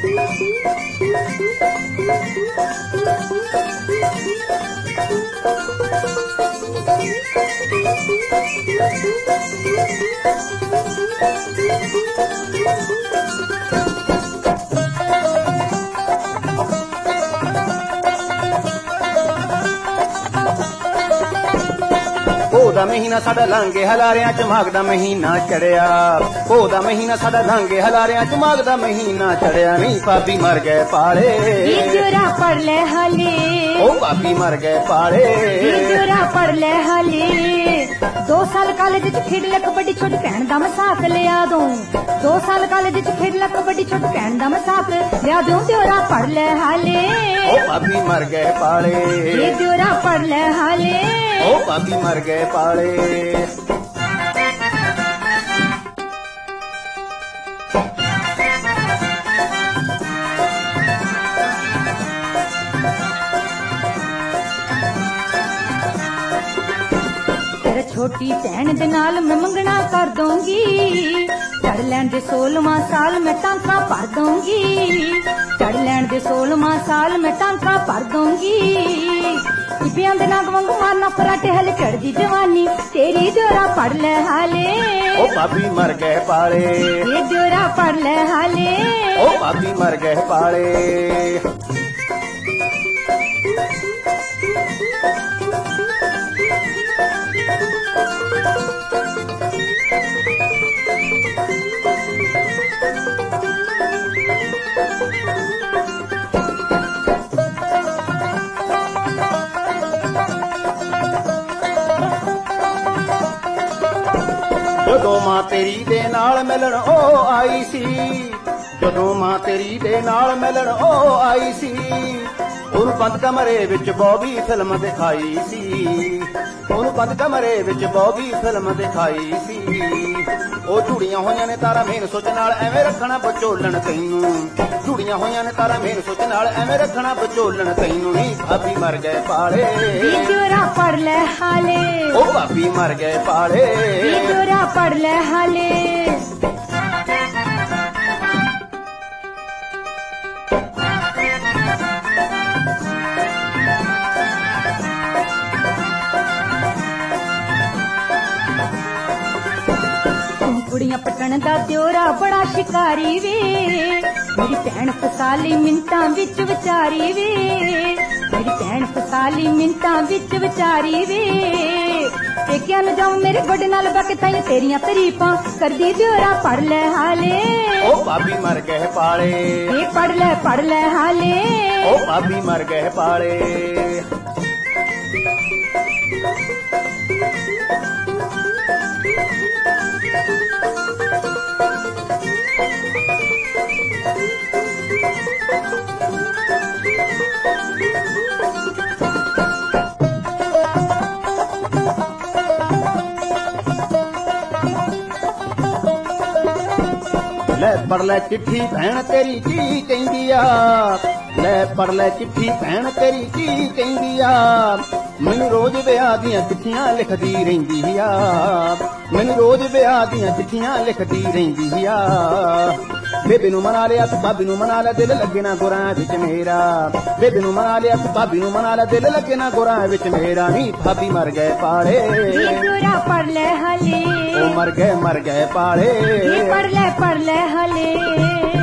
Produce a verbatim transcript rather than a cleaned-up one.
ਦਾ ਮਹੀਨਾ ਸਾਡਾ ਲੰਘੇ ਹਲਾਰਿਆਂ ਚ ਮਾਘ ਦਾ ਮਹੀਨਾ ਚੜਿਆ। ਪੋਹ ਦਾ ਮਹੀਨਾ ਸਾਡਾ ਲੰਘੇ ਹਲਾਰਿਆਂ ਚ ਮਾਘ ਦਾ ਮਹੀਨਾ ਚੜਿਆ। ਨੀ ਭਾਬੀ ਮਰ ਗਏ ਪਾਲੇ ਜੋਰਾ ਪੜ ਲੈ ਹਲੇ ਉਹ ਭਾਬੀ ਮਰ ਗਏ ਪਾਲੇ ਜੋਰਾ ਪੜ ਲੈ ਹਲੇ। ਦੋ ਸਾਲ ਕਾਲਜ ਚ ਖੇਡ ਲੈ ਕਬੱਡੀ ਛੋਟੀ ਭੈਣ ਦਾ ਮਸਾਕ ਲਿਆ ਦੂੰ। ਦੋ ਸਾਲ ਕਾਲਜ ਚ ਖੇਡ ਲੈ ਕਬੱਡੀ ਛੋਟੀ ਭੈਣ ਦਾ ਮਸਾਕ ਲਿਆ ਦੂੰ। ਜੋਰਾ ਪੜ ਲੈ ਹਲੇ ਉਹ ਭਾਬੀ ਮਰ ਗਏ ਪਾਲੇ ਜੋਰਾ ਪੜ ਲੈ ਹਲੇ ਉਹ ਭਾਬੀ ਮਰ ਗਏ ਪਾਲੇ। छोटी भैन दे नाल मैं मंगना कर दूंगी। चढ़ लैन दे सोलहवां साल मैं टांका भर दूंगी। चढ़ लैन दे सोलहवां साल मैं टांका भर दूंगी। इबियां दे नाग वांगू मारना पराटे हल चढ़दी जवानी तेरी जोरा पड़ ले हाले ओ भाभी मर गए पाले ये जोरा पड़ ले हाले ओ भाभी मर गए पाले। ਜਦੋਂ ਮਾਂ ਤੇਰੀ ਦੇ ਨਾਲ ਮਿਲਣ ਉਹ ਆਈ ਸੀ। ਜਦੋਂ ਮਾਂ ਤੇਰੀ ਦੇ ਨਾਲ ਮਿਲਣ ਉਹ ਆਈ ਸੀ। ਉਹਨੂੰ ਬੰਦ ਕਮਰੇ ਵਿੱਚ ਬੌਬੀ ਫਿਲਮ ਦਿਖਾਈ ਸੀ। ਉਹਨੂੰ ਬੰਦ ਕਮਰੇ ਵਿੱਚ ਬੌਬੀ ਫਿਲਮ ਦਿਖਾਈ ਸੀ। ਉਹ ਝੁੜੀਆਂ ਹੋਈਆਂ ਨੇ ਤਾਰਾ ਮੇਨ ਸੋਚ ਨਾਲ ਐਵੇਂ ਰੱਖਣਾ ਵਿਚੋਲਣ ਤੈਨੂੰ। ਝੁੜੀਆਂ ਹੋਈਆਂ ਨੇ ਤਾਰਾ ਮੇਨ ਸੋਚ ਨਾਲ ਐਵੇਂ ਰੱਖਣਾ ਵਿਚੋਲਣ ਤੈਨੂੰ। ਨੀ ਭਾਬੀ ਮਰ ਗਏ ਪਾਲੇ ਜੋਰਾ ਪੜ ਲੈ ਹਾਲੇ ਉਹ ਭਾਬੀ ਮਰ ਗਏ ਪਾਲੇ ਜੋਰਾ ਪੜ ਲੈ ਹਾਲੇ। कुड़ियां पटन दा त्योरा बड़ा शिकारी वे। मेरी भैन फसाली मिंटां विच विचारी वे। मेरी भैन फसाली मिंटां विच विचारी वे। पेकिया न जाऊं मेरे गोडे नाल बके ताई तेरियां तरीफां करदी त्योरा पढ़ ले हाले ओ भाभी मर गए पाले ये पढ़ ले पढ़ ले हाले ओ भाभी मर गए पाले। ले पढ़ ले चिट्ठी भैन तेरी की कहंदी आ। ले पढ़ ले चिट्ठी भैन तेरी की कहंदी आ। मैनू रोज विआह दियां चिट्ठियां लिखदी रहिंदी आ। मैनू रोज विआह दियां चिट्ठियां लिखदी रहिंदी आ। बेबे नू मना लिया तू भाभी नू मना लिया दिल लगे ना गुरां विच मेरा। बेबे नू मना लिया तू भाभी नू मना लिया दिल लगे ना गुरां विच मेरा। नी भाभी मर गए पाले पढ़ ले हाले ओ मर गए मर गए पाले पढ़ ले पढ़ ले हाले।